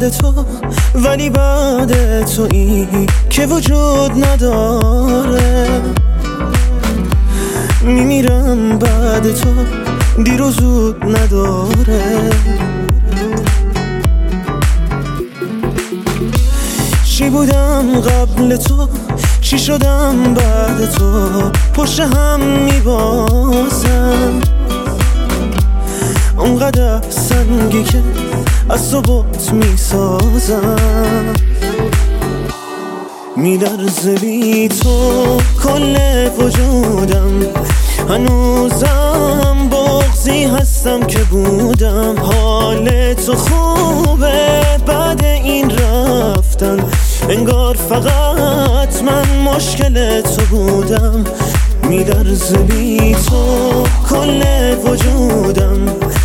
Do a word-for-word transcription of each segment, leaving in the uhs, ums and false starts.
بعد تو، ولی بعد تو این که وجود نداره. میمیرم بعد تو، دیر و زود نداره. چی بودم قبل تو، چی شدم بعد تو، پشت هم میبازم. اونقدر سنگی که از تو بات میسازم. میلرزه بی تو کل وجودم، هنوزم بغضی هستم که بودم. حال تو خوبه بعد این رفتن، انگار فقط من مشکل تو بودم. میلرزه بی تو کل وجودم،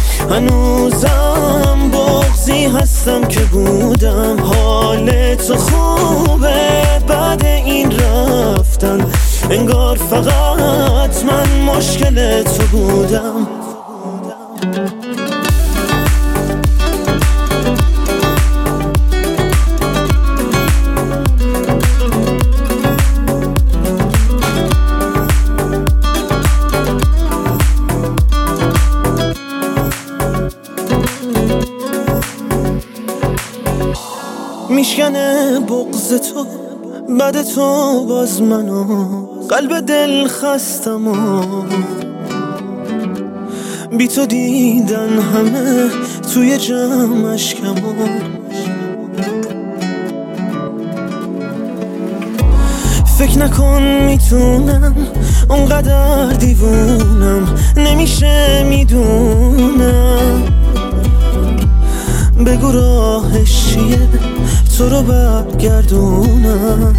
هنوزم بغضی هستم که بودم. حال تو خوبه بعد این رفتن، انگار فقط من مشکل تو بودم. میشکنه بغض تو بعد تو باز منو، قلب دل خستم و بی تو دیدن همه توی جمع اشکمو. فکر نکن میتونم، اونقدر دیوونم، نمیشه میدونم. بگو راهش چیه تو رو برگردونم.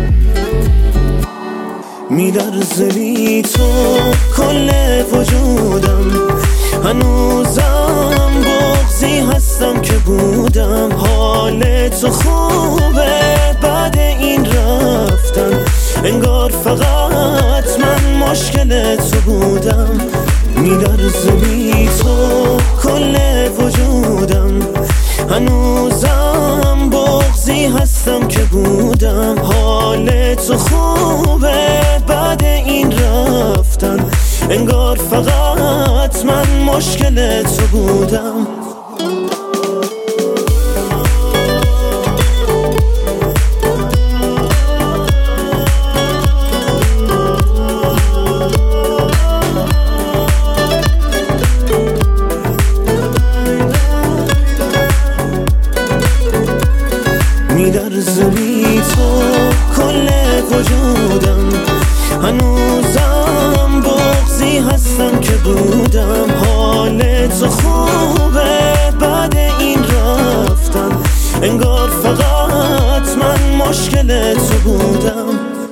میلرزه بی تو کل وجودم، هنوزم بغضی هستم که بودم. حال تو خوبه بعد این رفتن، انگار فقط من مشکل تو بودم. میلرزه بی تو کل وجودم، هنوزم بغضی هستم که بودم. حال تو خوبه بعد این رفتن، انگار فقط من مشکل تو بودم. میلرزه بی تو کل وجودم، هنوزم بغضی هستم که بودم. حال تو خوبه بعد این رفتن، انگار فقط من مشکل تو بودم.